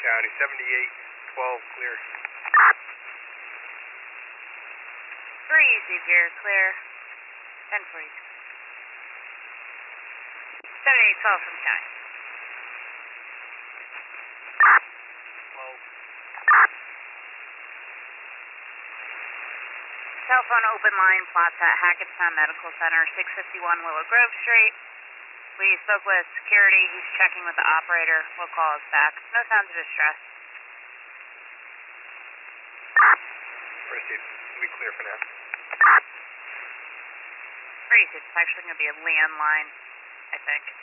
County, 7812, clear. 3 Easy here, clear. 1040. 7812 from County. 12. Telephone open line plots at Hackettstown Medical Center, 651 Willow Grove Street. We spoke with security. He's checking with the operator. We'll call us back. No signs of distress. Received. We clear for now. Pretty. It's actually going to be a landline, I think.